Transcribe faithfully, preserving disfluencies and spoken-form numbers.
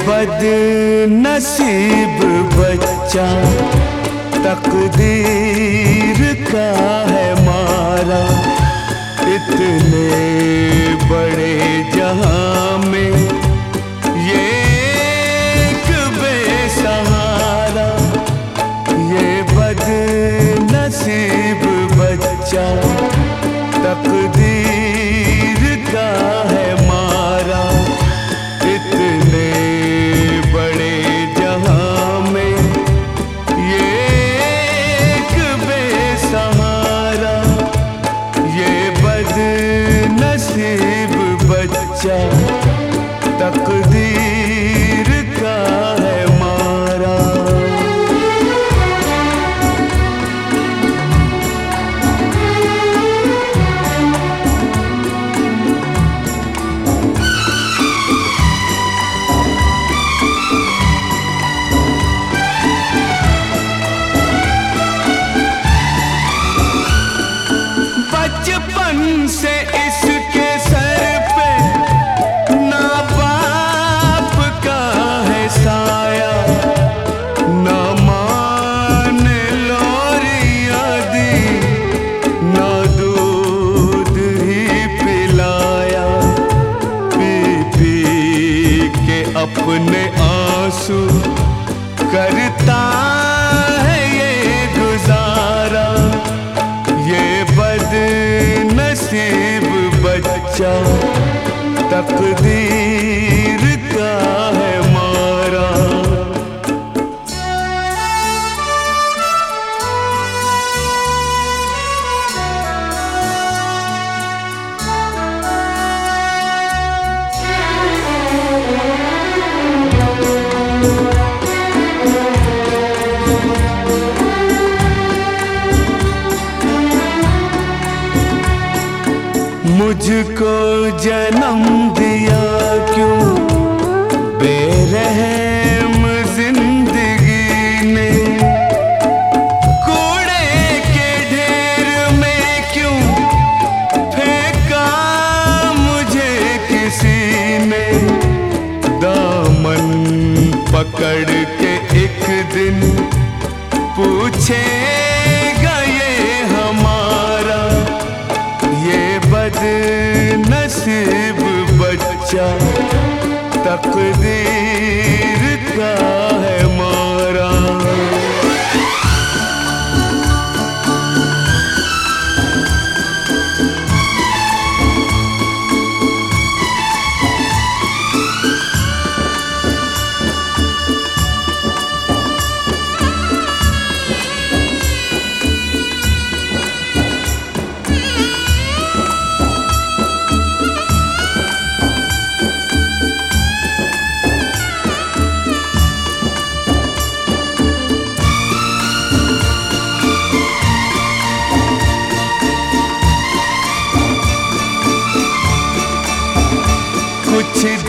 बदनसीब बच्चा तकदीर का है मारा। इतने बड़े जहां में ये एक बेसहारा, ये बदनसीब बच्चा तकदीर का है मारा। इतने बड़े जहां में ये एक बेसहारा, ये बदनसीब बच्चा तकदीर का है मारा। बचपन से इसके सर पे ना बाप का है साया, ना माँ ने लोरियां दी, ना दूध ही पिलाया। पी पी के अपने आंसू करता है ये गुजारा, ये बदनसीब बच्चा तकदीर का है मारा। मुझको जन्म दिया क्यों बेरहम जिंदगी ने, कूड़े के ढेर में क्यों फेंका मुझे किसी ने। दामन पकड़ के एक दिन पूछेगा ये हमारा, ये बदनसीब बच्चा तकदीर का है मारा। कुछ